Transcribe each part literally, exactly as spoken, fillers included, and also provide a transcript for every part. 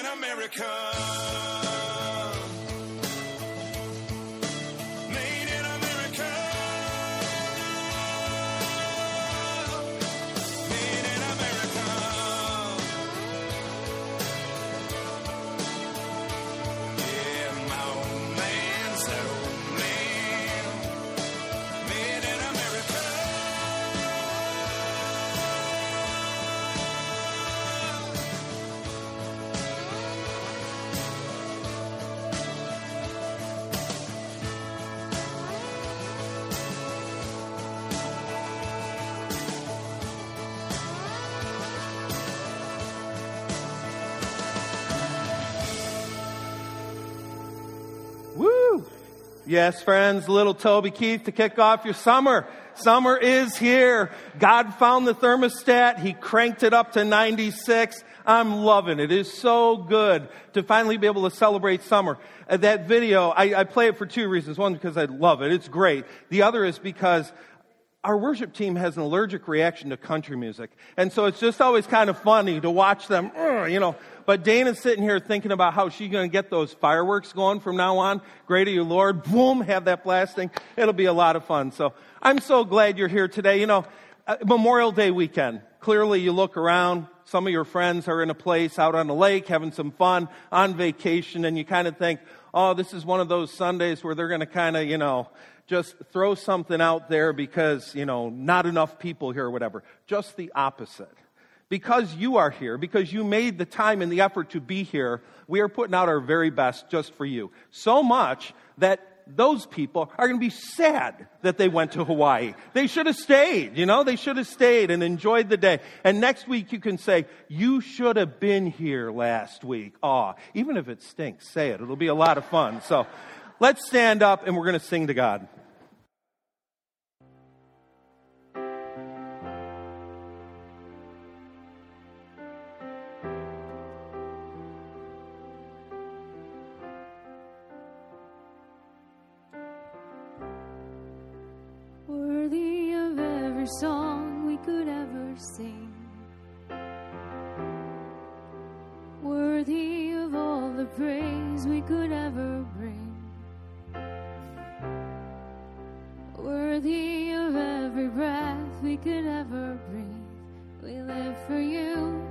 America. Yes, friends, little Toby Keith to kick off your summer. Summer is here. God found the thermostat. He cranked it up to ninety-six. I'm loving it. It is so good to finally be able to celebrate summer. Uh, that video, I, I play it for two reasons. One, because I love it. It's great. The other is because our worship team has an allergic reaction to country music. And so it's just always kind of funny to watch them, you know. But Dana's sitting here thinking about how she's going to get those fireworks going from now on. Great are you, Lord. Boom, have that blasting. It'll be a lot of fun. So I'm so glad you're here today. You know, uh, Memorial Day weekend. Clearly you look around. Some of your friends are in a place out on the lake having some fun on vacation. And you kind of think, oh, this is one of those Sundays where they're going to kind of, you know, just throw something out there because, you know, not enough people here or whatever. Just the opposite. Because you are here, because you made the time and the effort to be here, we are putting out our very best just for you. So much that those people are going to be sad that they went to Hawaii. They should have stayed, you know, they should have stayed and enjoyed the day. And next week you can say, you should have been here last week. Aw, even if it stinks, say it. It'll be a lot of fun. So let's stand up and we're going to sing to God. Worthy of every song we could ever sing, worthy of all the praise we could ever bring, worthy of every breath we could ever breathe. We live for you.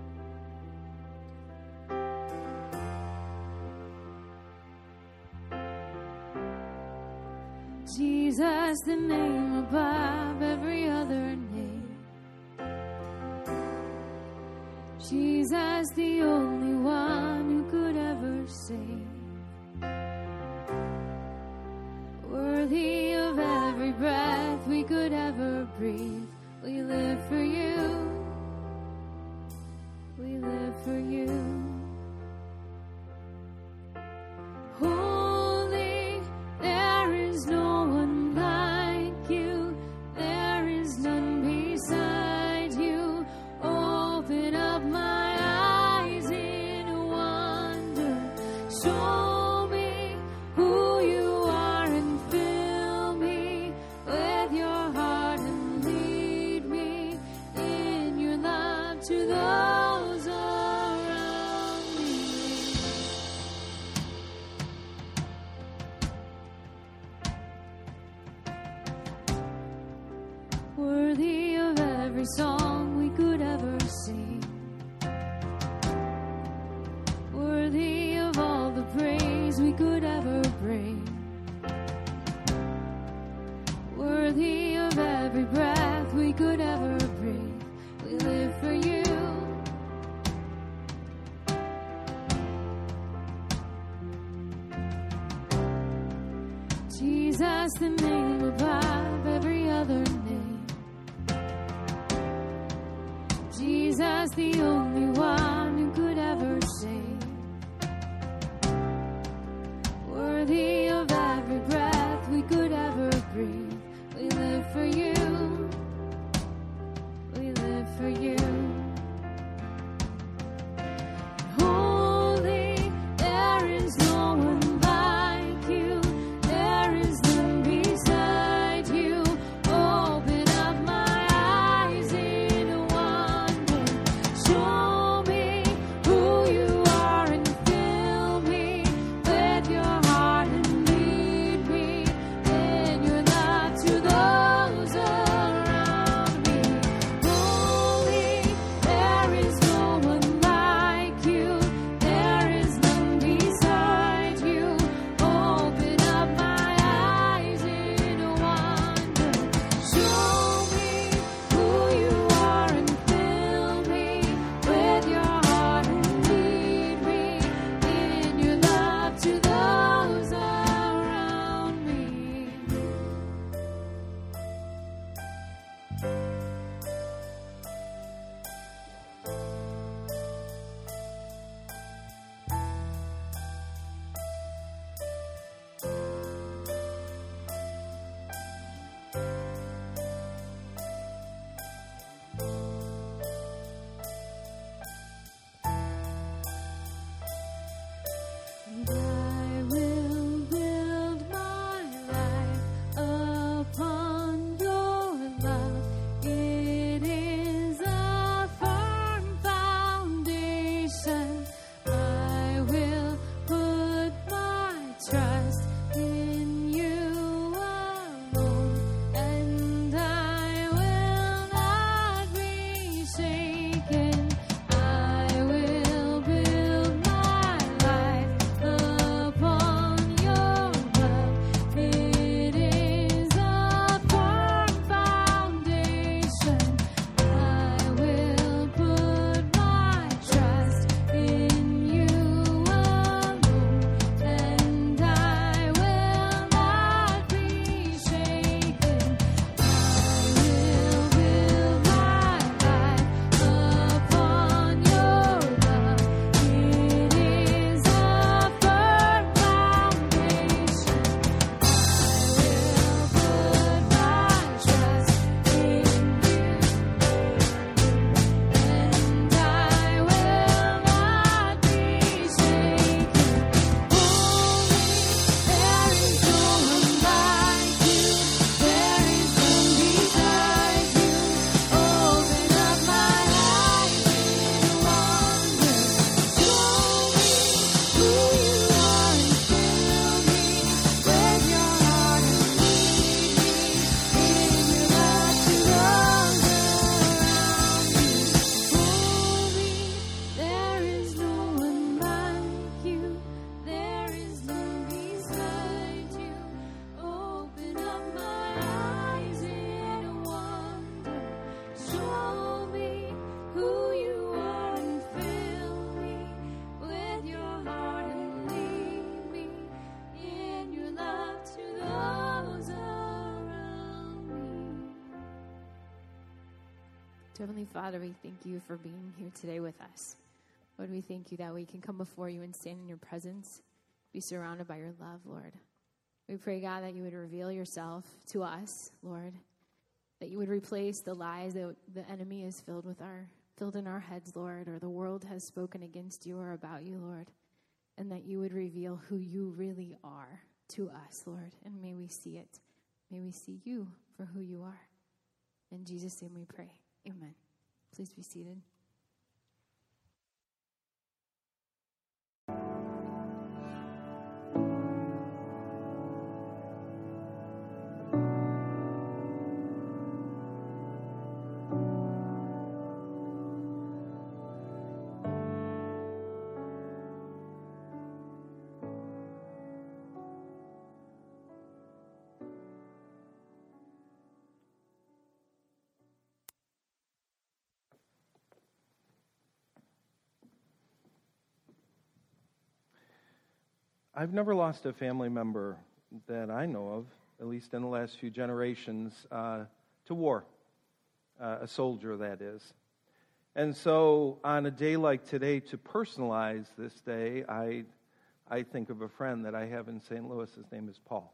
Jesus, the name above every other name. Jesus, the only one who could ever save. Worthy of every breath we could ever breathe. We live for you. We live for you. Holy, there is no one like you. There is none beside you. Open up my eyes in wonder. Show me who you are and fill me with your heart and lead me in your love to those around me. Worthy of every song we could ever sing, worthy of all the praise we could ever bring, worthy of every breath we could ever breathe. We live for you. Jesus, the name above every other name. Jesus, the only one who could ever save. Worthy of every breath we could ever breathe. We live for you. We live for you. Holy, there is no one like you. There is none beside you. Open up my eyes in wonder. Show Heavenly Father, we thank you for being here today with us. Lord, we thank you that we can come before you and stand in your presence, be surrounded by your love, Lord. We pray, God, that you would reveal yourself to us, Lord, that you would replace the lies that the enemy is filled with our filled in our heads, Lord, or the world has spoken against you or about you, Lord, and that you would reveal who you really are to us, Lord, and may we see it. May we see you for who you are. In Jesus' name we pray. Amen. Please be seated. I've never lost a family member that I know of, at least in the last few generations, uh, to war, uh, a soldier, that is. And so on a day like today, to personalize this day, I, I think of a friend that I have in Saint Louis. His name is Paul.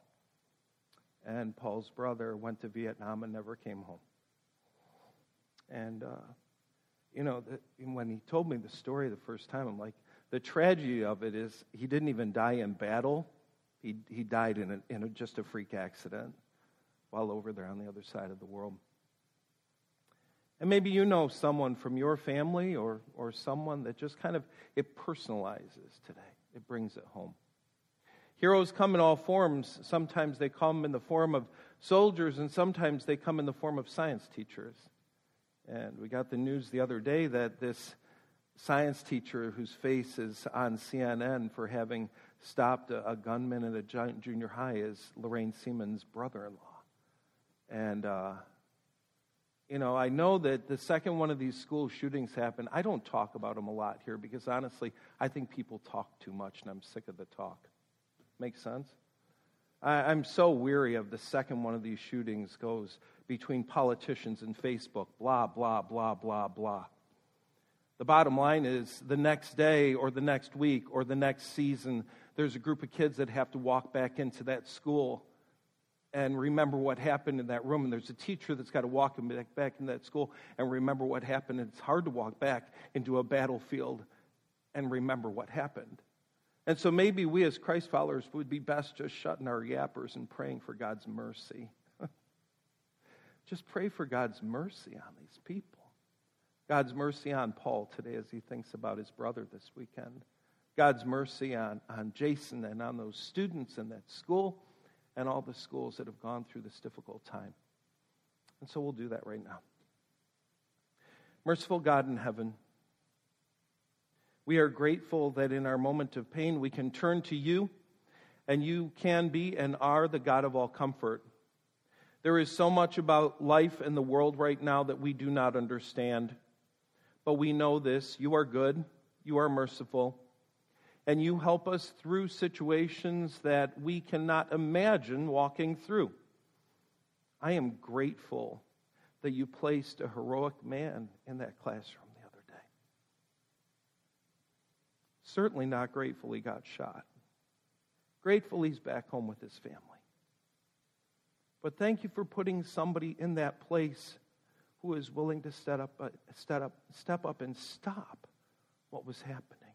And Paul's brother went to Vietnam and never came home. And, uh, you know, the, when he told me the story the first time, I'm like, the tragedy of it is he didn't even die in battle. He he died in, a, in a, just a freak accident while over there on the other side of the world. And maybe you know someone from your family or, or someone that just kind of, it personalizes today. It brings it home. Heroes come in all forms. Sometimes they come in the form of soldiers, and sometimes they come in the form of science teachers. And we got the news the other day that this science teacher whose face is on C N N for having stopped a, a gunman at a giant junior high is Lorraine Seaman's brother-in-law. And, uh, you know, I know that the second one of these school shootings happened, I don't talk about them a lot here because, honestly, I think people talk too much, and I'm sick of the talk. Make sense? I, I'm so weary of the second one of these shootings goes between politicians and Facebook, blah, blah, blah, blah, blah. The bottom line is the next day or the next week or the next season, there's a group of kids that have to walk back into that school and remember what happened in that room. And there's a teacher that's got to walk back, back in that school and remember what happened. And it's hard to walk back into a battlefield and remember what happened. And so maybe we as Christ followers would be best just shutting our yappers and praying for God's mercy. Just pray for God's mercy on these people. God's mercy on Paul today as he thinks about his brother this weekend. God's mercy on, on Jason and on those students in that school and all the schools that have gone through this difficult time. And so we'll do that right now. Merciful God in heaven, we are grateful that in our moment of pain we can turn to you, and you can be and are the God of all comfort. There is so much about life in the world right now that we do not understand. But we know this, you are good, you are merciful, and you help us through situations that we cannot imagine walking through. I am grateful that you placed a heroic man in that classroom the other day. Certainly not grateful he got shot. Grateful he's back home with his family. But thank you for putting somebody in that place who is willing to step up, uh, step up, step up and stop what was happening.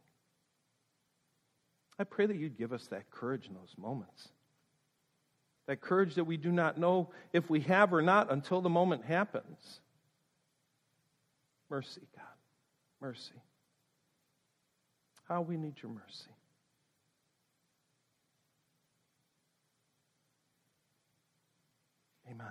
I pray that you'd give us that courage in those moments. That courage that we do not know if we have or not until the moment happens. Mercy, God. Mercy. How we need your mercy. Amen.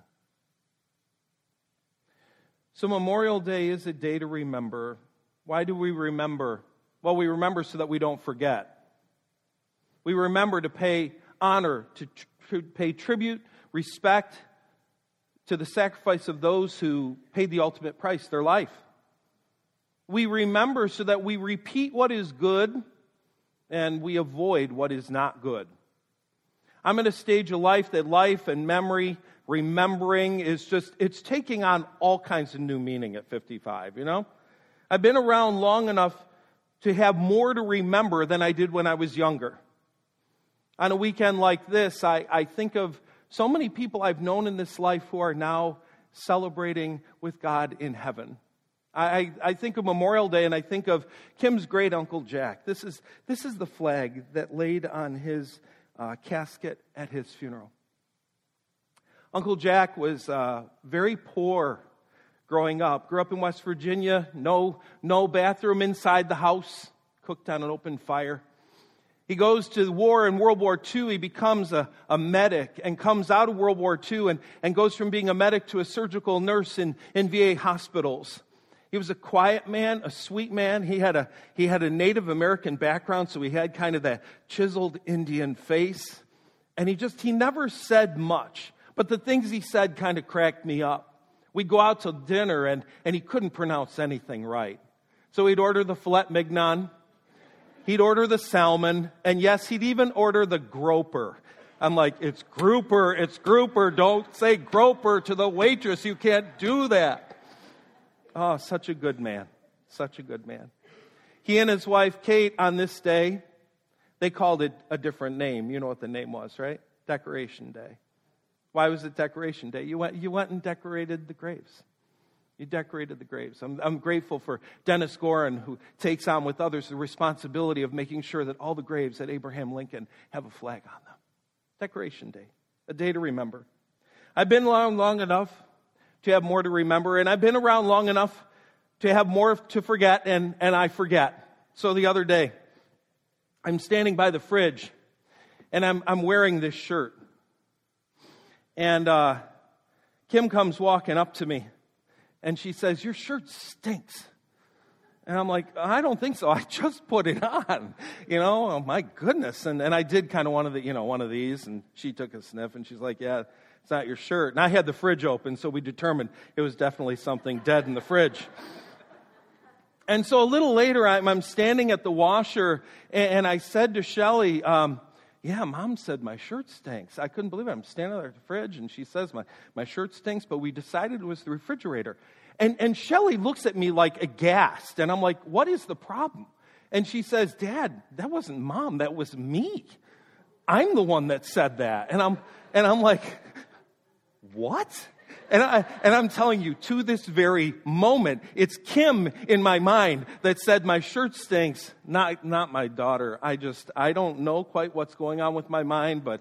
So Memorial Day is a day to remember. Why do we remember? Well, we remember so that we don't forget. We remember to pay honor, to tr- pay tribute, respect to the sacrifice of those who paid the ultimate price, their life. We remember so that we repeat what is good and we avoid what is not good. I'm going to stage a life that life and memory remembering is just, it's taking on all kinds of new meaning at fifty-five, you know? I've been around long enough to have more to remember than I did when I was younger. On a weekend like this, I, I think of so many people I've known in this life who are now celebrating with God in heaven. I, I think of Memorial Day and I think of Kim's great Uncle Jack. This is, this is the flag that laid on his uh, casket at his funeral. Uncle Jack was uh, very poor growing up. Grew up in West Virginia, no, no bathroom inside the house, cooked on an open fire. He goes to the war in World War Two. He becomes a, a medic and comes out of World War Two and, and goes from being a medic to a surgical nurse in, in V A hospitals. He was a quiet man, a sweet man. He had a, he had a Native American background, so he had kind of that chiseled Indian face. And he just, he never said much. But the things he said kind of cracked me up. We'd go out to dinner, and, and he couldn't pronounce anything right. So he'd order the filet mignon. He'd order the salmon. And yes, he'd even order the groper. I'm like, it's grouper, it's grouper. Don't say groper to the waitress. You can't do that. Oh, such a good man. Such a good man. He and his wife, Kate, on this day, they called it a different name. You know what the name was, right? Decoration Day. Why was it Decoration Day? You went, you went and decorated the graves. You decorated the graves. I'm, I'm grateful for Dennis Gorin, who takes on with others the responsibility of making sure that all the graves at Abraham Lincoln have a flag on them. Decoration Day, a day to remember. I've been around long enough to have more to remember, and I've been around long enough to have more to forget, and, and I forget. So the other day, I'm standing by the fridge, and I'm, I'm wearing this shirt. And uh, Kim comes walking up to me, and she says, "Your shirt stinks." And I'm like, "I don't think so. I just put it on." You know, oh, my goodness. And and I did kind of one of the, you know, one of these, and she took a sniff, and she's like, "Yeah, it's not your shirt." And I had the fridge open, so we determined it was definitely something dead in the fridge. And so a little later, I'm, I'm standing at the washer, and, and I said to Shelley, um, "Yeah, Mom said my shirt stinks." I couldn't believe it. I'm standing there at the fridge, and she says my, my shirt stinks, but we decided it was the refrigerator. And, and Shelley looks at me like aghast, and I'm like, "What is the problem?" And she says, "Dad, that wasn't Mom, that was me. I'm the one that said that." And I'm and I'm like, "What?" And I and I'm telling you, to this very moment, it's Kim in my mind that said my shirt stinks, not not my daughter. I just I don't know quite what's going on with my mind, but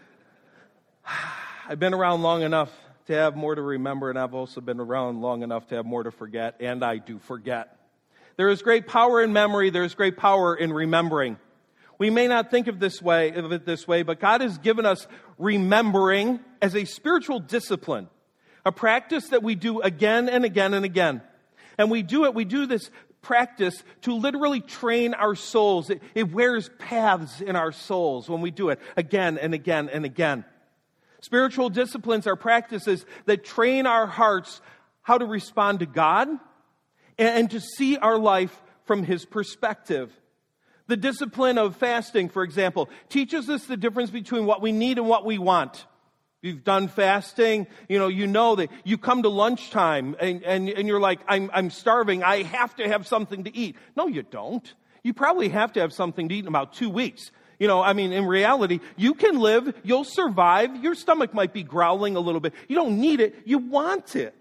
I've been around long enough to have more to remember, and I've also been around long enough to have more to forget, and I do forget. There is great power in memory. There is great power in remembering. We may not think of this way of it this way, but God has given us remembering as a spiritual discipline. A practice that we do again and again and again. And we do it, we do this practice to literally train our souls. It, it wears paths in our souls when we do it again and again and again. Spiritual disciplines are practices that train our hearts how to respond to God and, and to see our life from His perspective. The discipline of fasting, for example, teaches us the difference between what we need and what we want. You've done fasting, you know, you know that you come to lunchtime and, and, and you're like, I'm, I'm starving, I have to have something to eat. No, you don't. You probably have to have something to eat in about two weeks. You know, I mean, in reality, you can live, you'll survive, your stomach might be growling a little bit. You don't need it, you want it.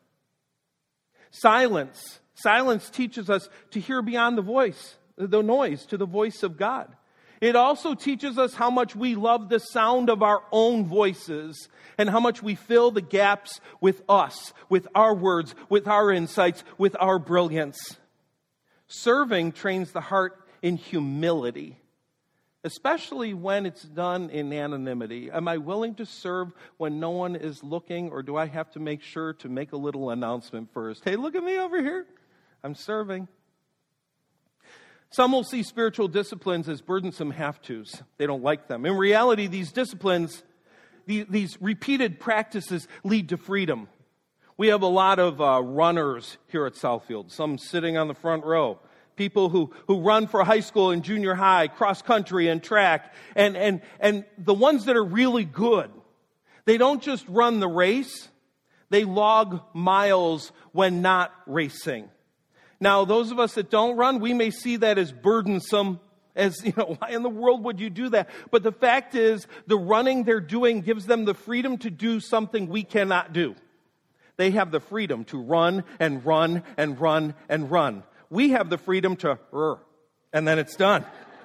Silence. Silence teaches us to hear beyond the voice, the noise, to the voice of God. It also teaches us how much we love the sound of our own voices and how much we fill the gaps with us, with our words, with our insights, with our brilliance. Serving trains the heart in humility, especially when it's done in anonymity. Am I willing to serve when no one is looking, or do I have to make sure to make a little announcement first? Hey, look at me over here. I'm serving. Some will see spiritual disciplines as burdensome have-tos. They don't like them. In reality, these disciplines, these repeated practices lead to freedom. We have a lot of uh, runners here at Southfield, some sitting on the front row. People who, who run for high school and junior high, cross country and track. And, and, and the ones that are really good, They don't just run the race, they log miles when not racing. Now, those of us that don't run, we may see that as burdensome, as, you know, why in the world would you do that? But the fact is, the running they're doing gives them the freedom to do something we cannot do. They have the freedom to run and run and run and run. We have the freedom to, and then it's done.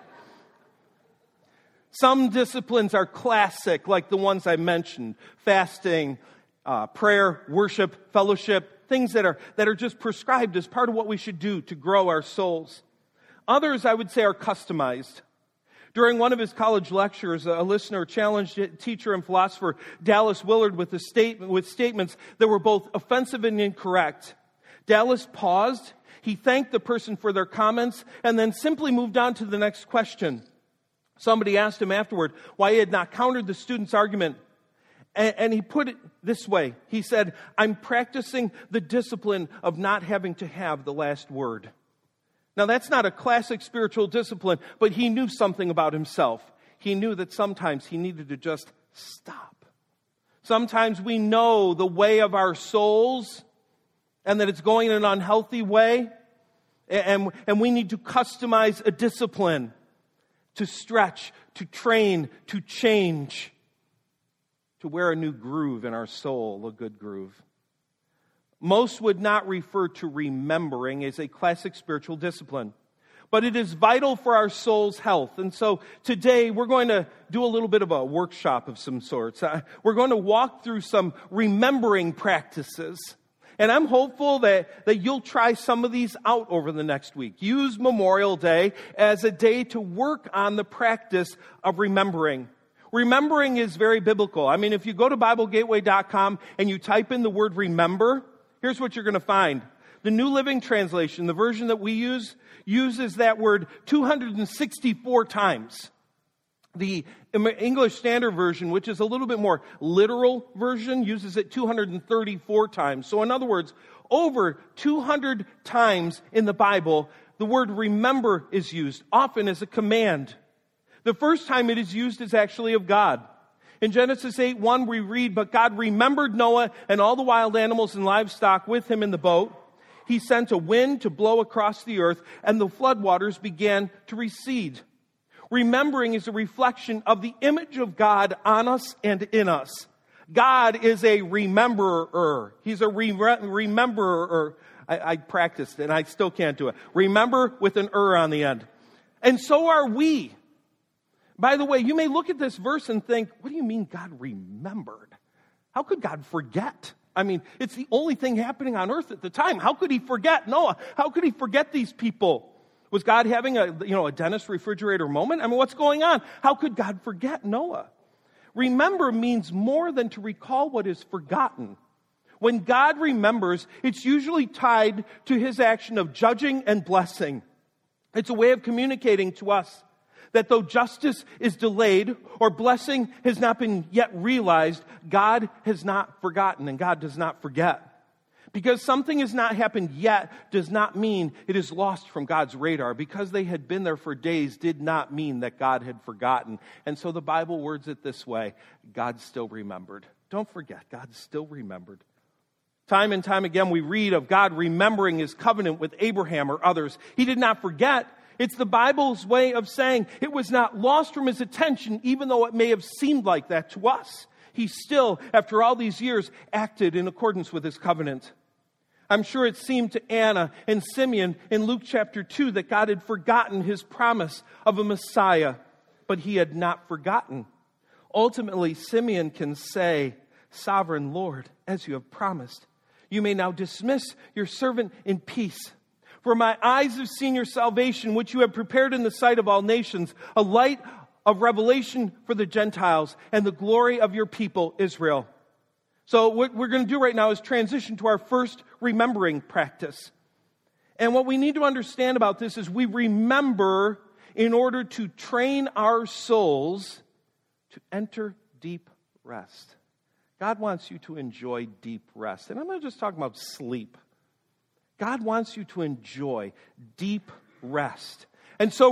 Some disciplines are classic, like the ones I mentioned: fasting, uh, prayer, worship, fellowship, things that are that are just prescribed as part of what we should do to grow our souls. Others, I would say, are customized. During one of his college lectures, a listener challenged teacher and philosopher Dallas Willard with a statement with statements that were both offensive and incorrect. Dallas paused. He thanked the person for their comments and then simply moved on to the next question. Somebody asked him afterward why he had not countered the student's argument. And, and he put it this way. He said, "I'm practicing the discipline of not having to have the last word." Now, that's not a classic spiritual discipline, but he knew something about himself. He knew that sometimes he needed to just stop. Sometimes we know the way of our souls and that it's going in an unhealthy way, and, and we need to customize a discipline to stretch, to train, to change, to wear a new groove in our soul, a good groove. Most would not refer to remembering as a classic spiritual discipline, but it is vital for our soul's health. And so today we're going to do a little bit of a workshop of some sorts. Uh, we're going to walk through some remembering practices. And I'm hopeful that, that you'll try some of these out over the next week. Use Memorial Day as a day to work on the practice of remembering. Remembering is very biblical. I mean, if you go to Bible Gateway dot com and you type in the word remember, here's what you're going to find. The New Living Translation, the version that we use, uses that word two hundred sixty-four times. The English Standard Version, which is a little bit more literal version, uses it two hundred thirty-four times. So in other words, over two hundred times in the Bible, the word remember is used, often as a command. The first time it is used is actually of God. In Genesis eight one, we read, "But God remembered Noah and all the wild animals and livestock with him in the boat. He sent a wind to blow across the earth, and the floodwaters began to recede." Remembering is a reflection of the image of God on us and in us. God is a rememberer. He's a re- rememberer. I, I practiced and I still can't do it. Remember with an er on the end. And so are we. By the way, you may look at this verse and think, what do you mean God remembered? How could God forget? I mean, it's the only thing happening on earth at the time. How could he forget Noah? How could he forget these people? Was God having a, you know, a dentist refrigerator moment? I mean, what's going on? How could God forget Noah? Remember means more than to recall what is forgotten. When God remembers, it's usually tied to his action of judging and blessing. It's a way of communicating to us that though justice is delayed or blessing has not been yet realized, God has not forgotten and God does not forget. Because something has not happened yet does not mean it is lost from God's radar. Because they had been there for days did not mean that God had forgotten. And so the Bible words it this way: God still remembered. Don't forget, God still remembered. Time and time again we read of God remembering his covenant with Abraham or others. He did not forget. It's the Bible's way of saying it was not lost from his attention, even though it may have seemed like that to us. He still, after all these years, acted in accordance with his covenant. I'm sure it seemed to Anna and Simeon in Luke chapter two that God had forgotten his promise of a Messiah, but he had not forgotten. Ultimately, Simeon can say, "Sovereign Lord, as you have promised, you may now dismiss your servant in peace. For my eyes have seen your salvation, which you have prepared in the sight of all nations, a light of revelation for the Gentiles and the glory of your people, Israel." So what we're going to do right now is transition to our first remembering practice. And what we need to understand about this is we remember in order to train our souls to enter deep rest. God wants you to enjoy deep rest. And I'm not just talking about sleep. God wants you to enjoy deep rest. And so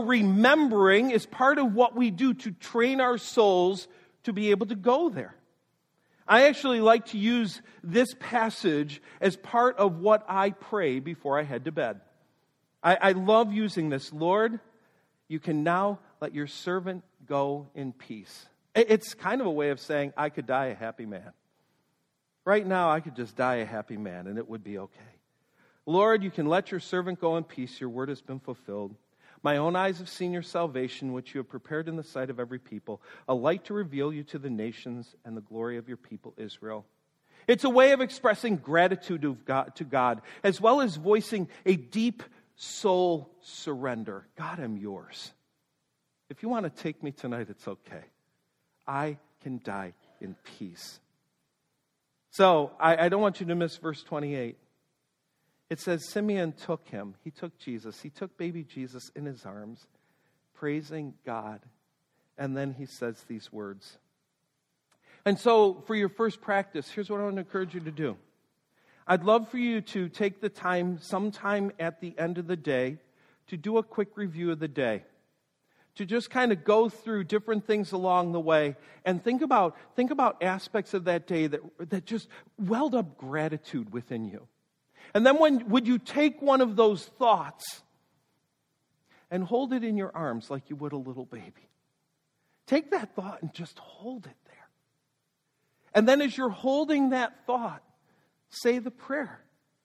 remembering is part of what we do to train our souls to be able to go there. I actually like to use this passage as part of what I pray before I head to bed. I, I love using this. Lord, you can now let your servant go in peace. It's kind of a way of saying I could die a happy man. Right now, I could just die a happy man, and it would be okay. Lord, you can let your servant go in peace. Your word has been fulfilled. My own eyes have seen your salvation, which you have prepared in the sight of every people, a light to reveal you to the nations and the glory of your people, Israel. It's a way of expressing gratitude to God, to God, as well as voicing a deep soul surrender. God, I'm yours. If you want to take me tonight, it's okay. I can die in peace. So, I, I don't want you to miss verse twenty-eight. It says, Simeon took him. He took Jesus. He took baby Jesus in his arms, praising God. And then he says these words. And so, for your first practice, here's what I want to encourage you to do. I'd love for you to take the time, sometime at the end of the day, to do a quick review of the day. To just kind of go through different things along the way and think about, think about aspects of that day that, that just welled up gratitude within you. And then when would you take one of those thoughts and hold it in your arms like you would a little baby? Take that thought and just hold it there. And then as you're holding that thought, say the prayer.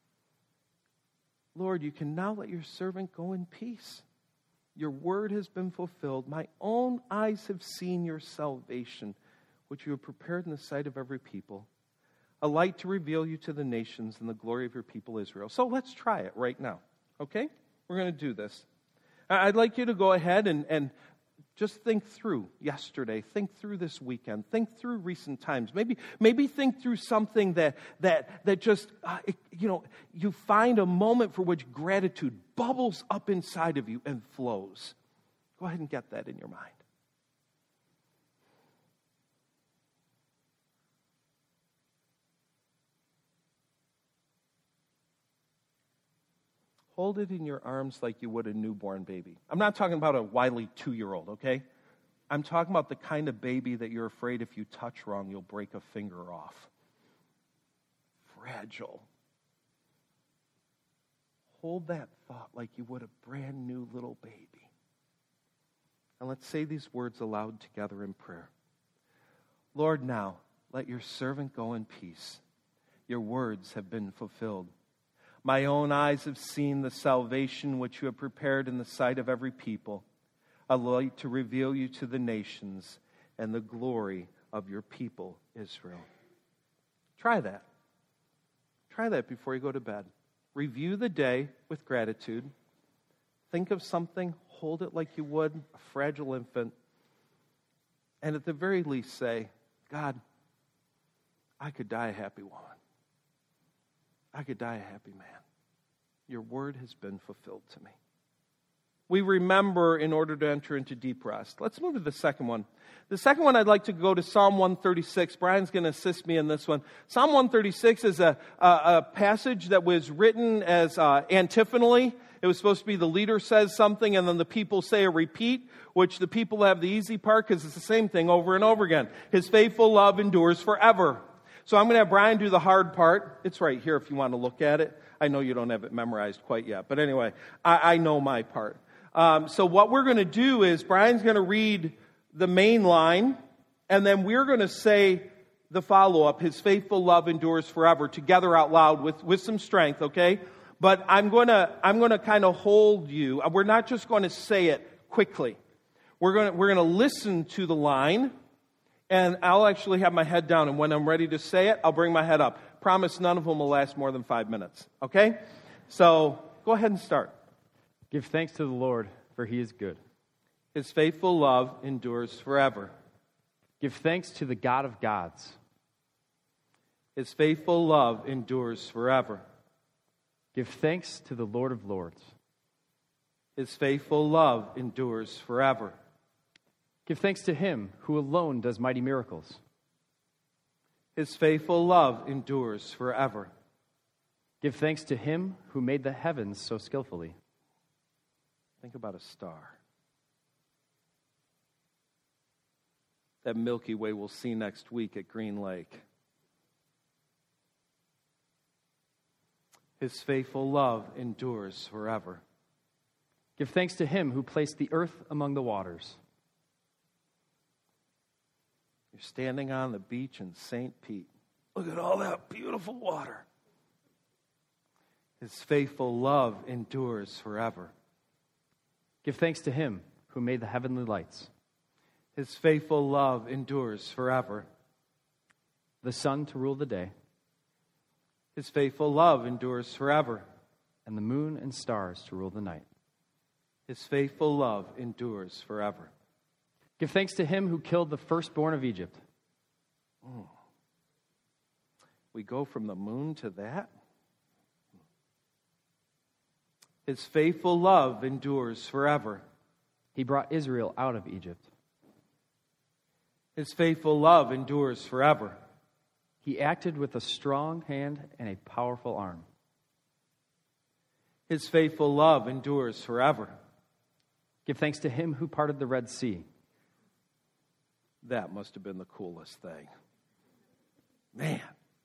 Lord, you can now let your servant go in peace. Your word has been fulfilled. My own eyes have seen your salvation, which you have prepared in the sight of every people. A light to reveal you to the nations and the glory of your people Israel. So let's try it right now, okay? We're going to do this. I'd like you to go ahead and, and just think through yesterday. Think through this weekend. Think through recent times. Maybe maybe think through something that that that just, uh, it, you know, you find a moment for which gratitude bubbles up inside of you and flows. Go ahead and get that in your mind. Hold it in your arms like you would a newborn baby. I'm not talking about a wily two-year-old, okay? I'm talking about the kind of baby that you're afraid if you touch wrong, you'll break a finger off. Fragile. Hold that thought like you would a brand new little baby. And let's say these words aloud together in prayer. Lord, now, let your servant go in peace. Your words have been fulfilled. My own eyes have seen the salvation which you have prepared in the sight of every people, a light to reveal you to the nations and the glory of your people, Israel. Try that. Try that before you go to bed. Review the day with gratitude. Think of something, hold it like you would a fragile infant, and at the very least say, God, I could die a happy woman. I could die a happy man. Your word has been fulfilled to me. We remember in order to enter into deep rest. Let's move to the second one. The second one, I'd like to go to Psalm one thirty-six. Brian's going to assist me in this one. Psalm one thirty-six is a, a, a passage that was written as uh, antiphonally. It was supposed to be the leader says something and then the people say a repeat, which the people have the easy part because it's the same thing over and over again. His faithful love endures forever. So I'm going to have Brian do the hard part. It's right here if you want to look at it. I know you don't have it memorized quite yet. But anyway, I, I know my part. Um, so what we're going to do is Brian's going to read the main line, and then we're going to say the follow-up, his faithful love endures forever, together out loud with, with some strength, okay? But I'm going to I'm going to kind of hold you. We're not just going to say it quickly. We're going to, we're going to listen to the line. And I'll actually have my head down, and when I'm ready to say it, I'll bring my head up. Promise none of them will last more than five minutes. Okay? So, go ahead and start. Give thanks to the Lord, for he is good. His faithful love endures forever. Give thanks to the God of gods. His faithful love endures forever. Give thanks to the Lord of lords. His faithful love endures forever. Give thanks to him who alone does mighty miracles. His faithful love endures forever. Give thanks to him who made the heavens so skillfully. Think about a star. That Milky Way we'll see next week at Green Lake. His faithful love endures forever. Give thanks to him who placed the earth among the waters. You're standing on the beach in Saint Pete. Look at all that beautiful water. His faithful love endures forever. Give thanks to him who made the heavenly lights. His faithful love endures forever. The sun to rule the day. His faithful love endures forever. And the moon and stars to rule the night. His faithful love endures forever. Give thanks to him who killed the firstborn of Egypt. Oh. We go from the moon to that? His faithful love endures forever. He brought Israel out of Egypt. His faithful love endures forever. He acted with a strong hand and a powerful arm. His faithful love endures forever. Give thanks to him who parted the Red Sea. That must have been the coolest thing. Man.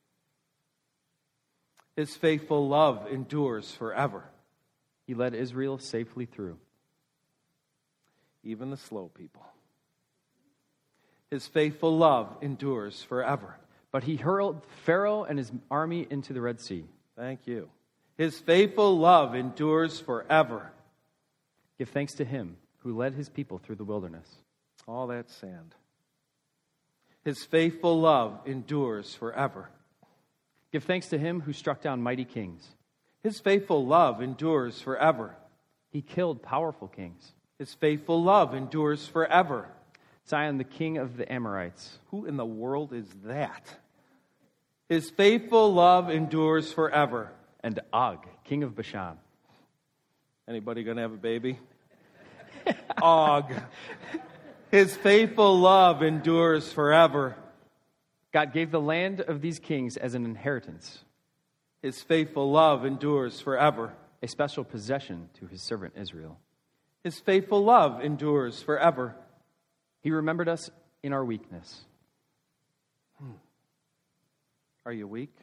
His faithful love endures forever. He led Israel safely through. Even the slow people. His faithful love endures forever. But he hurled Pharaoh and his army into the Red Sea. Thank you. His faithful love endures forever. Give thanks to him who led his people through the wilderness. All that sand. His faithful love endures forever. Give thanks to him who struck down mighty kings. His faithful love endures forever. He killed powerful kings. His faithful love endures forever. Sihon, the king of the Amorites. Who in the world is that? His faithful love endures forever. And Og, king of Bashan. Anybody going to have a baby? Og. His faithful love endures forever. God gave the land of these kings as an inheritance. His faithful love endures forever. A special possession to his servant Israel. His faithful love endures forever. He remembered us in our weakness. Hmm. Are you weak?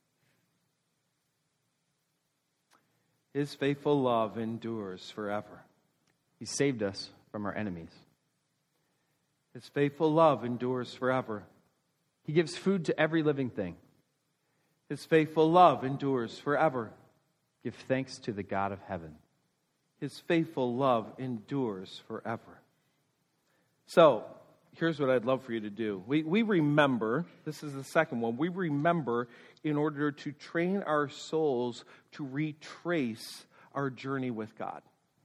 His faithful love endures forever. He saved us from our enemies. His faithful love endures forever. He gives food to every living thing. His faithful love endures forever. Give thanks to the God of heaven. His faithful love endures forever. So, here's what I'd love for you to do. We, we remember, this is the second one, we remember in order to train our souls to retrace our journey with God.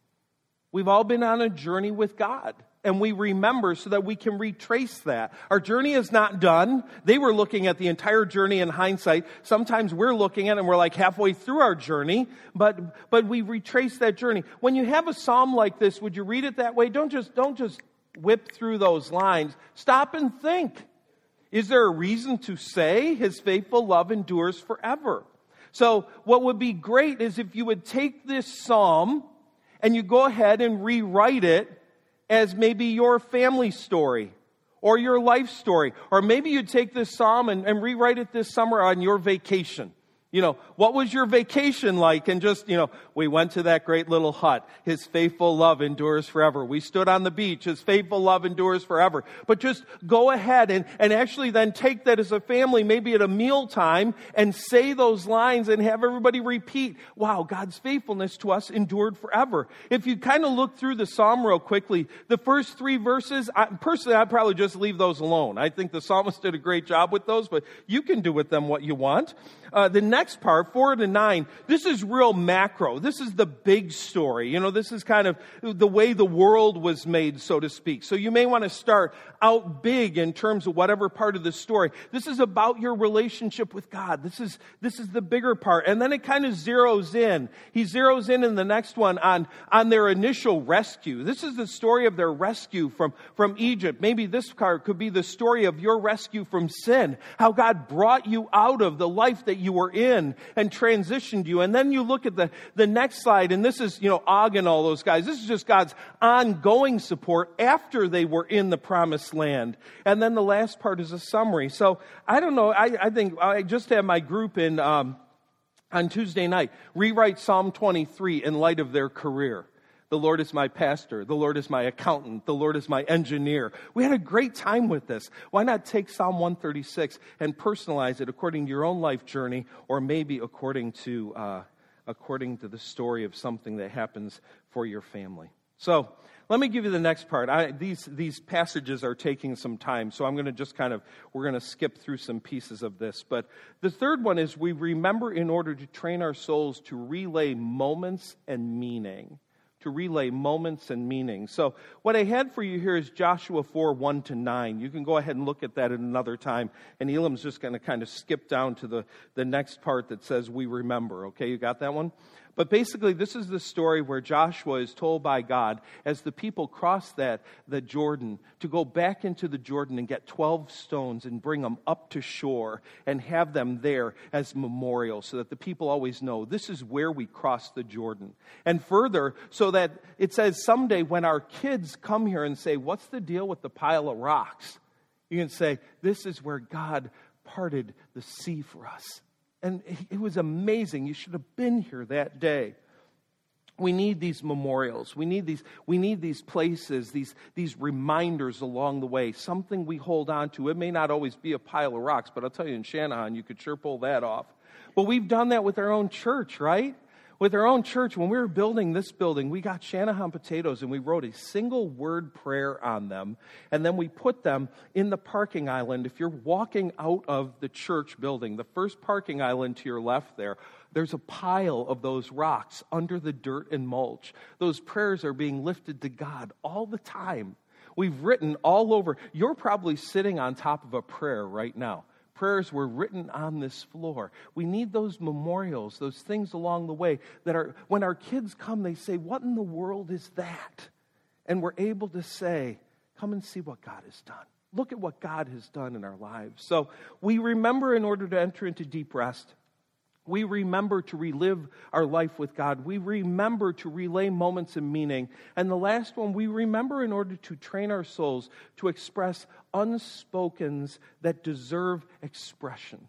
We've all been on a journey with God, and we remember so that we can retrace that. Our journey is not done. They were looking at the entire journey in hindsight. Sometimes we're looking at it and we're like halfway through our journey, but but we retrace that journey. When you have a psalm like this, would you read it that way? Don't just don't just whip through those lines. Stop and think. Is there a reason to say his faithful love endures forever? So what would be great is if you would take this psalm and you go ahead and rewrite it as maybe your family story or your life story. Or maybe you take this psalm and, and rewrite it this summer on your vacation. You know, what was your vacation like? And just, you know, we went to that great little hut. His faithful love endures forever. We stood on the beach. His faithful love endures forever. But just go ahead and, and actually then take that as a family, maybe at a meal time, and say those lines and have everybody repeat, wow, God's faithfulness to us endured forever. If you kind of look through the psalm real quickly, the first three verses, I, personally, I'd probably just leave those alone. I think the psalmist did a great job with those, but you can do with them what you want. Uh, the next part, four to nine, this is real macro. This is the big story. You know, this is kind of the way the world was made, so to speak. So you may want to start out big in terms of whatever part of the story. This is about your relationship with God. This is, this is the bigger part. And then it kind of zeroes in. He zeroes in in the next one on, on their initial rescue. This is the story of their rescue from, from Egypt. Maybe this part could be the story of your rescue from sin. How God brought you out of the life that you were in and transitioned you. And then you look at the, the next slide, and this is, you know, Og and all those guys. This is just God's ongoing support after they were in the promised land. And then the last part is a summary. So I don't know. I, I think I just had my group in, um, On Tuesday night, rewrite Psalm twenty-three in light of their career. The Lord is my pastor. The Lord is my accountant. The Lord is my engineer. We had a great time with this. Why not take Psalm one thirty-six and personalize it according to your own life journey, or maybe according to uh, according to the story of something that happens for your family. So let me give you the next part. I, these these passages are taking some time, so I'm going to just kind of, we're going to skip through some pieces of this. But the third one is we remember in order to train our souls to relay moments and meaning. To relay moments and meaning. So what I had for you here is Joshua four, one to nine. You can go ahead and look at that at another time. And Elam's just going to kind of skip down to the, the next part that says we remember. Okay, you got that one? But basically, this is the story where Joshua is told by God, as the people cross that, the Jordan, to go back into the Jordan and get twelve stones and bring them up to shore and have them there as memorials so that the people always know this is where we crossed the Jordan. And further, so that it says someday when our kids come here and say, what's the deal with the pile of rocks? You can say, this is where God parted the sea for us. And it was amazing. You should have been here that day. We need these memorials. We need these, we need these places, these, these reminders along the way, something we hold on to. It may not always be a pile of rocks, but I'll tell you, in Shanahan, you could sure pull that off. But we've done that with our own church, right? With our own church, when we were building this building, we got Shanahan potatoes and we wrote a single word prayer on them. And then we put them in the parking island. If you're walking out of the church building, the first parking island to your left there, there's a pile of those rocks under the dirt and mulch. Those prayers are being lifted to God all the time. We've written all over. You're probably sitting on top of a prayer right now. Prayers were written on this floor. We need those memorials, those things along the way that are, when our kids come, they say, what in the world is that? And we're able to say, come and see what God has done. Look at what God has done in our lives. So we remember in order to enter into deep rest. We remember to relive our life with God. We remember to relay moments of meaning. And the last one, we remember in order to train our souls to express unspokens that deserve expression.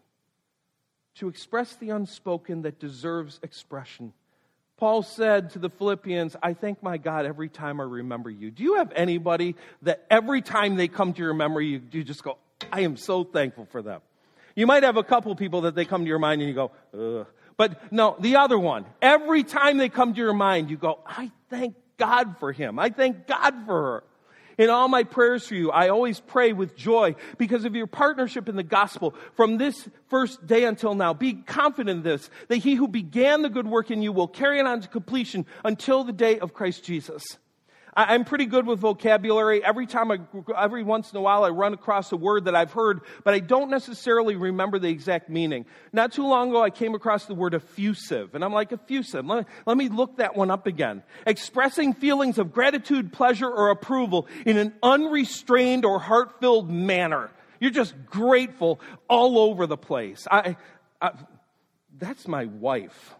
To express the unspoken that deserves expression. Paul said to the Philippians, I thank my God every time I remember you. Do you have anybody that every time they come to your memory, you, you just go, I am so thankful for them? You might have a couple people that they come to your mind and you go, ugh. But no, the other one, every time they come to your mind, you go, I thank God for him. I thank God for her. In all my prayers for you, I always pray with joy because of your partnership in the gospel from this first day until now. Be confident in this, that he who began the good work in you will carry it on to completion until the day of Christ Jesus. I'm pretty good with vocabulary. Every time, I, every once in a while, I run across a word that I've heard, but I don't necessarily remember the exact meaning. Not too long ago, I came across the word effusive, and I'm like, effusive, let, let me look that one up again. Expressing feelings of gratitude, pleasure, or approval in an unrestrained or heart-filled manner. You're just grateful all over the place. I, I, that's my wife.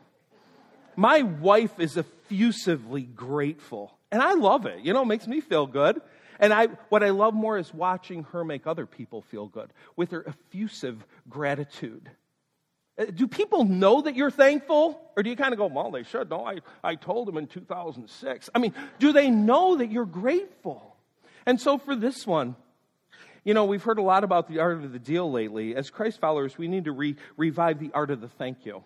My wife is effusively grateful. And I love it. You know, it makes me feel good. And I, what I love more is watching her make other people feel good with her effusive gratitude. Do people know that you're thankful? Or do you kind of go, well, they should. No, I, I told them in two thousand six. I mean, do they know that you're grateful? And so for this one, you know, we've heard a lot about the art of the deal lately. As Christ followers, we need to re- revive the art of the thank you.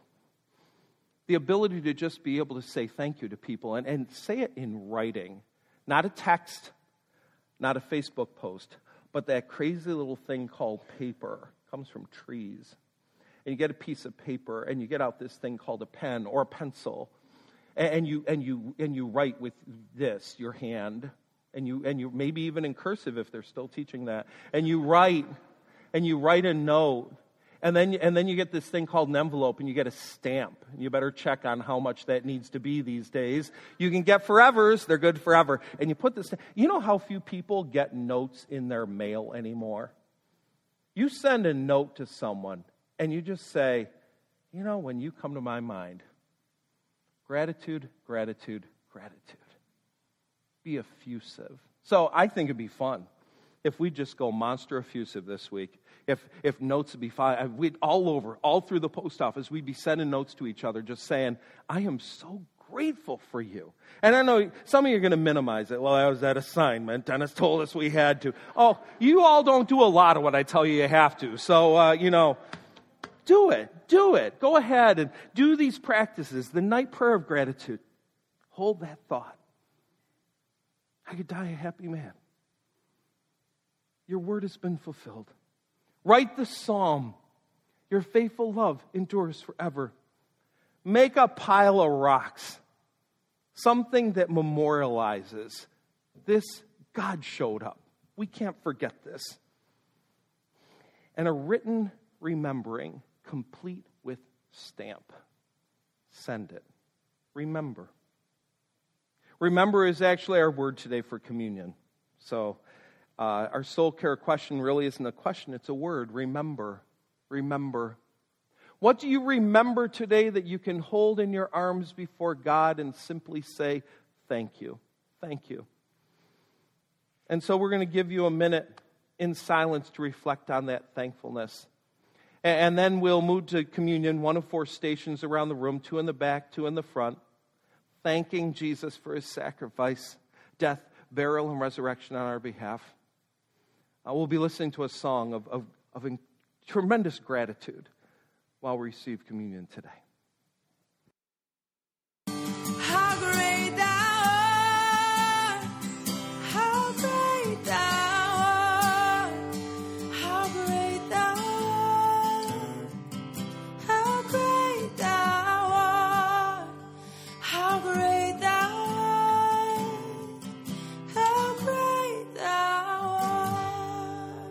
The ability to just be able to say thank you to people and, and say it in writing. Not a text, not a Facebook post, but that crazy little thing called paper. It comes from trees. And you get a piece of paper and you get out this thing called a pen or a pencil. And, and you and you and you write with this, your hand. And you and you maybe even in cursive if they're still teaching that. And you write and you write a note. And then, and then you get this thing called an envelope, and you get a stamp. And you better check on how much that needs to be these days. You can get forevers. They're good forever. And you put this... You know how few people get notes in their mail anymore? You send a note to someone, and you just say, you know, when you come to my mind, gratitude, gratitude, gratitude. Be effusive. So I think it'd be fun if we just go monster effusive this week. If if notes would be fine, we'd all over, all through the post office, we'd be sending notes to each other just saying, I am so grateful for you. And I know some of you are going to minimize it. Well, that was that assignment. Dennis told us we had to. Oh, you all don't do a lot of what I tell you you have to. So, uh, you know, do it. Do it. Go ahead and do these practices. The night prayer of gratitude. Hold that thought. I could die a happy man. Your word has been fulfilled. Write the psalm. Your faithful love endures forever. Make a pile of rocks. Something that memorializes this. God showed up. We can't forget this. And a written remembering, complete with stamp. Send it. Remember. Remember is actually our word today for communion. So uh, our soul care question really isn't a question, it's a word. Remember. Remember. What do you remember today that you can hold in your arms before God and simply say, thank you, thank you. And so we're going to give you a minute in silence to reflect on that thankfulness. And then we'll move to communion, one of four stations around the room, two in the back, two in the front, thanking Jesus for his sacrifice, death, burial, and resurrection on our behalf. Uh, we'll be listening to a song of, of, of in, tremendous gratitude while we receive communion today. How great thou art, how great thou art, how great thou art, how great thou art, how great thou art, how great thou art.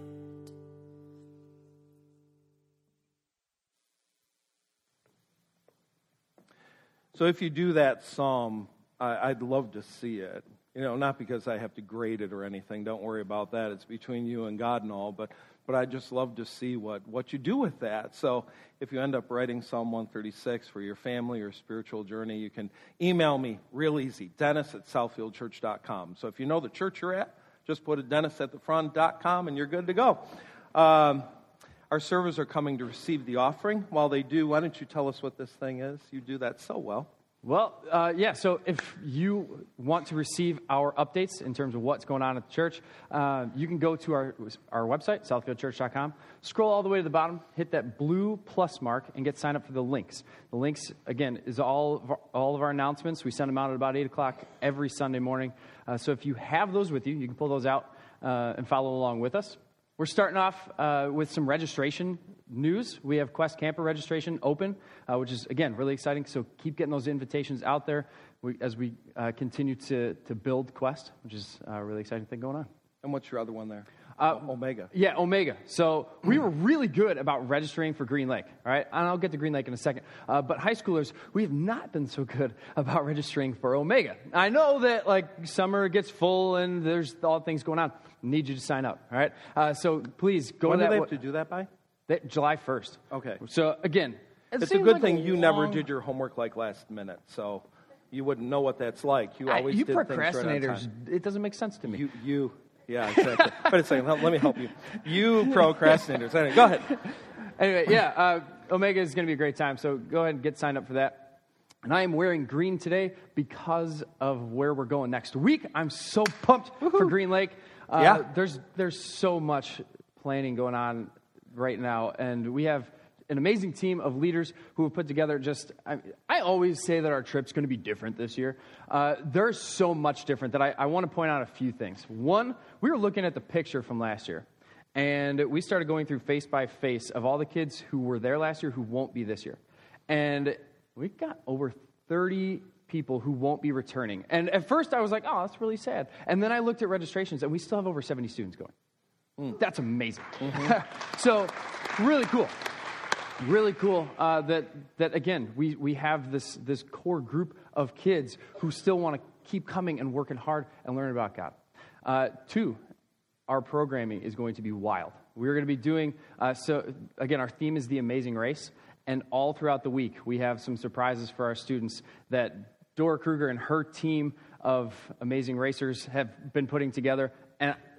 So if you do that psalm, I, I'd love to see it. You know, not because I have to grade it or anything. Don't worry about that. It's between you and God and all. But but I'd just love to see what, what you do with that. So if you end up writing Psalm one thirty-six for your family or spiritual journey, you can email me real easy, Dennis at southfield church dot com. So if you know the church you're at, just put a Dennis at the front dot com and you're good to go. Um, Our servers are coming to receive the offering. While they do, why don't you tell us what this thing is? You do that so well. Well, uh, yeah, so if you want to receive our updates in terms of what's going on at the church, uh, you can go to our our website, southfield church dot com, scroll all the way to the bottom, hit that blue plus mark, and get signed up for the links. The links, again, is all of our, all of our announcements. We send them out at about eight o'clock every Sunday morning. Uh, so if you have those with you, you can pull those out uh, and follow along with us. We're starting off uh, with some registration news. We have Quest Camper registration open, uh, which is, again, really exciting. So keep getting those invitations out there we, as we uh, continue to, to build Quest, which is a really exciting thing going on. And what's your other one there? Uh, Omega. Yeah, Omega. So we were really good about registering for Green Lake, all right? And I'll get to Green Lake in a second. Uh, but high schoolers, we have not been so good about registering for Omega. I know that, like, summer gets full and there's all things going on. Need you to sign up, all right? Uh, so please go When to do that. they have to do that by? That, July first. Okay. So, again, it It's a seems good like thing a you never long- did your homework like last minute, so you wouldn't know what that's like. You I- always you did things right on procrastinators, time. it doesn't make sense to me. You, you, yeah, exactly. But it's saying, let me help you. You procrastinators. Anyway, go ahead. Anyway, yeah, uh, Omega is going to be a great time, so go ahead and get signed up for that. And I am wearing green today because of where we're going next week. I'm so pumped for Green Lake. Uh, Yeah. There's there's so much planning going on right now, and we have an amazing team of leaders who have put together just, I, I always say that our trip's going to be different this year. Uh, there's so much different that I, I want to point out a few things. One, we were looking at the picture from last year, and we started going through face by face of all the kids who were there last year who won't be this year. And we've got over thirty people who won't be returning. And at first I was like, oh, that's really sad. And then I looked at registrations, and we still have over seventy students going. Mm. That's amazing. Mm-hmm. So, really cool. Really cool uh, that, that again, we, we have this, this core group of kids who still want to keep coming and working hard and learning about God. Uh, two, our programming is going to be wild. We're going to be doing, uh, so again, our theme is The Amazing Race. And all throughout the week, we have some surprises for our students that Dora Kruger and her team of amazing racers have been putting together. And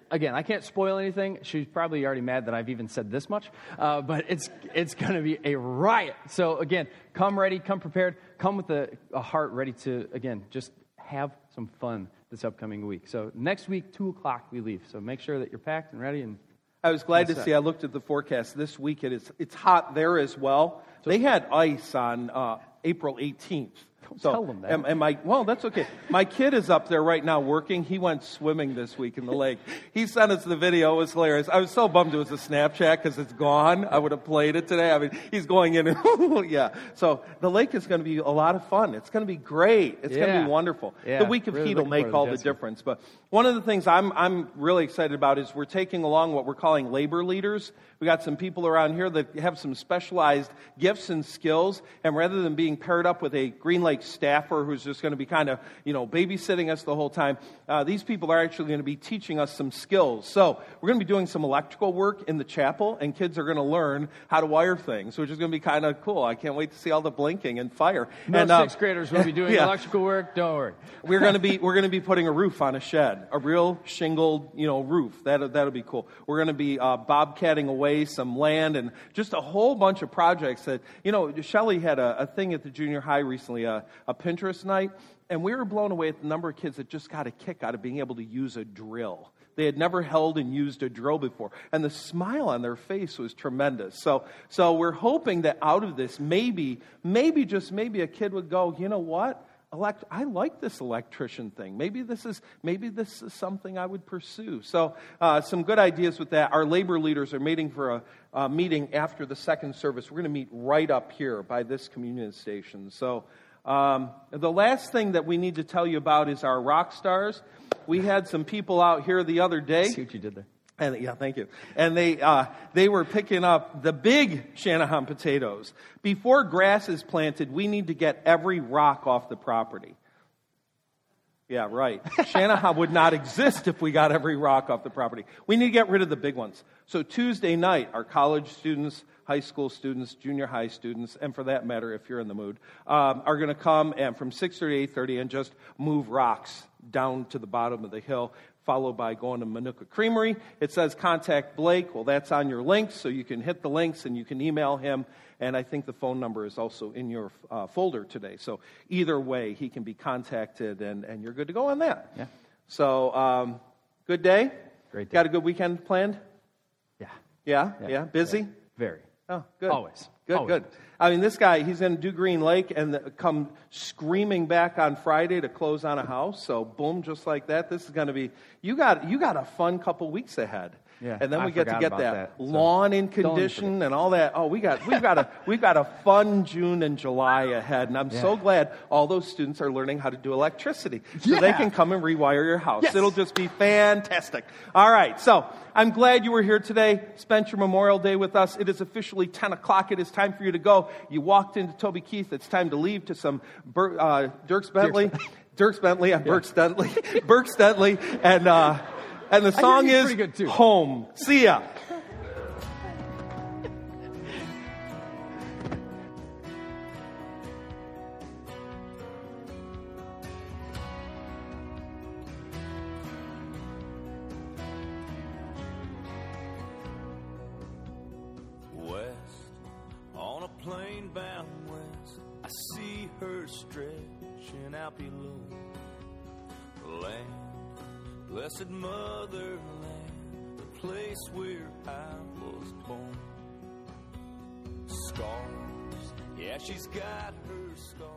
again, I can't spoil anything. She's probably already mad that I've even said this much, uh, but it's it's going to be a riot. So again, come ready, come prepared, come with a, a heart ready to, again, just have some fun this upcoming week. So next week, two o'clock, we leave. So make sure that you're packed and ready. And I was glad to set. see, I looked at the forecast this week. It is, it's hot there as well. They had ice on uh, April eighteenth. Don't So, tell them that. Am, am I, well, that's okay. My kid is up there right now working. He went swimming this week in the lake. He sent us the video. It was hilarious. I was so bummed it was a Snapchat because it's gone. I would have played it today. I mean, he's going in and, yeah. So the lake is going to be a lot of fun. It's going to be great. It's going to Yeah. be wonderful. Yeah. The week of Really heat will looking make forward to all the jet ski. difference. But one of the things I'm, I'm really excited about is we're taking along what we're calling labor leaders. We got some people around here that have some specialized gifts and skills, and rather than being paired up with a Green Lake staffer who's just going to be kind of, you know, babysitting us the whole time, uh, these people are actually going to be teaching us some skills. So we're going to be doing some electrical work in the chapel, and kids are going to learn how to wire things, which is going to be kind of cool. I can't wait to see all the blinking and fire. No and, uh, sixth graders will be doing yeah. electrical work. Don't worry. We're going to be we're going to be putting a roof on a shed, a real shingled, you know, roof. That that'll be cool. We're going to be uh, bobcatting away some land and just a whole bunch of projects that, you know, Shelley had a, a thing at the junior high recently, a, a Pinterest night, and we were blown away at the number of kids that just got a kick out of being able to use a drill. They had never held and used a drill before, and the smile on their face was tremendous. So, so we're hoping that out of this, maybe, maybe just maybe a kid would go, you know what? Elect- I like this electrician thing. Maybe this is maybe this is something I would pursue. So uh, some good ideas with that. Our labor leaders are meeting for a uh, meeting after the second service. We're going to meet right up here by this communion station. So um, the last thing that we need to tell you about is our rock stars. We had some people out here the other day. See what you did there. And, yeah, thank you. And they uh, they were picking up the big Shanahan potatoes. Before grass is planted, we need to get every rock off the property. Yeah, right. Shanahan would not exist if we got every rock off the property. We need to get rid of the big ones. So Tuesday night, our college students, high school students, junior high students, and for that matter, if you're in the mood, um, are going to come and from six thirty to eight thirty and just move rocks down to the bottom of the hill, followed by going to Manuka Creamery. It says contact Blake. Well, that's on your links, so you can hit the links and you can email him. And I think the phone number is also in your uh, folder today. So either way, he can be contacted, and, and you're good to go on that. Yeah. So um, good day? Great day. Got a good weekend planned? Yeah. Yeah? Yeah? Yeah. Busy? Very. Oh, good. Always. Good, Always. good. I mean, this guy, he's going to do Green Lake and come screaming back on Friday to close on a house. So, boom, just like that. This is going to be, you got you got a fun couple weeks ahead. Yeah, and then we I get to forgot get about that, that, so lawn in don't condition and all that. Oh, we got we've got a we've got a fun June and July ahead, and I'm Yeah. so glad all those students are learning how to do electricity, so Yeah. they can come and rewire your house. Yes. It'll just be fantastic. All right, so I'm glad you were here today. Spent your Memorial Day with us. It is officially ten o'clock. It is time for you to go. You walked into Toby Keith. It's time to leave to some Bur- uh, Dirks Bentley. Dirks Bentley. I'm Burks Bentley. Burks Bentley. And, uh, and the hear song he's is pretty good, too. Home. See ya. West, on a plane bound west, I see her stretching out below. Land, blessed motherland, the place where I was born. Scars, yeah, she's got her scars.